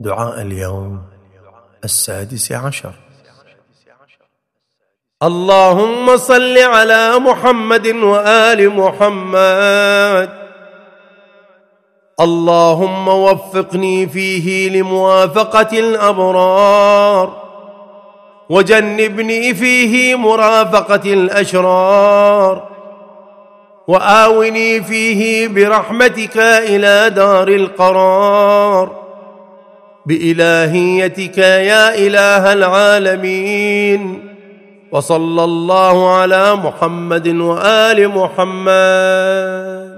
دعاء اليوم 16. اللهم صل على محمد وآل محمد. اللهم وفقني فيه لموافقة الأبرار، وجنبني فيه مرافقة الأشرار، وآوني فيه برحمتك إلى دار القرار، بإلهيتك يا إله العالمين. وصلى الله على محمد وآل محمد.